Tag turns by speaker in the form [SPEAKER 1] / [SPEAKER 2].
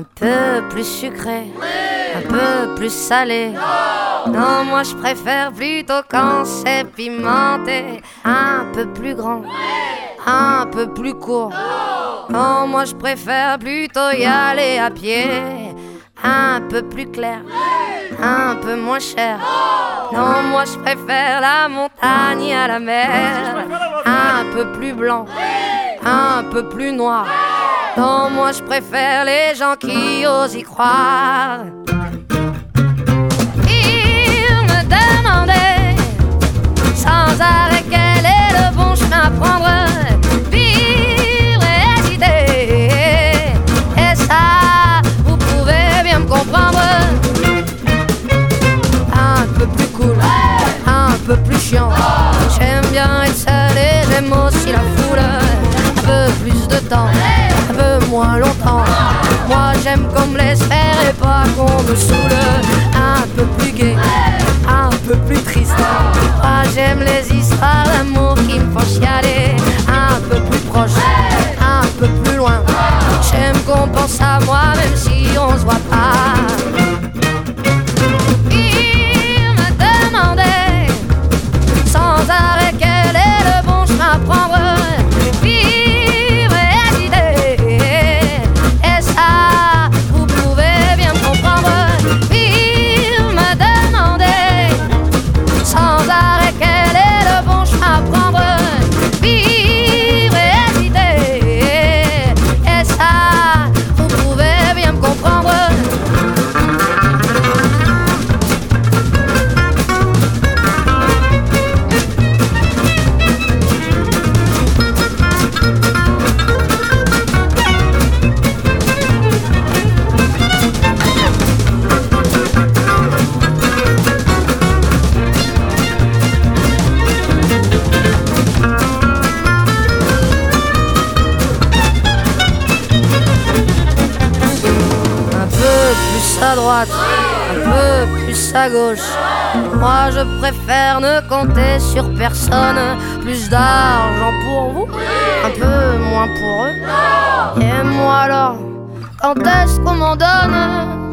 [SPEAKER 1] Un peu plus sucré, un peu plus salé. Non, moi je préfère plutôt quand c'est pimenté. Un peu plus grand, un peu plus court. Non, moi je préfère plutôt y aller à pied. Un peu plus clair, un peu moins cher. Non, moi je préfère la montagne à la mer. Un peu plus blanc, un peu plus noir. Non, moi je préfère les gens qui osent y croire. Il me demandait sans arrêt quel est le bon chemin à prendre. Vivre et hésiter, et ça, vous pouvez bien me comprendre. Un peu plus cool, un peu plus chiant. J'aime bien être seul et j'aime aussi la foule. Un peu plus de temps, un peu moins longtemps. Moi j'aime qu'on me laisse faire et pas qu'on me saoule. Un peu plus gai, un peu plus triste. Moi j'aime les histoires d'amour qui me font chialer. Un peu plus proche, un peu plus loin. J'aime qu'on pense à moi même si on se voit pas. Il me demandait sans arrêt quel est le bon chemin à prendre. Vivre et agiter, et ça, vous pouvez bien me comprendre. Il me demandait sans arrêt quel est le bon chemin à prendre. Vivre et agiter, et ça, vous pouvez bien me comprendre. À droite, un peu plus à gauche. Moi je préfère ne compter sur personne. Plus d'argent pour vous, un peu moins pour eux. Et moi alors, quand est-ce qu'on m'en donne?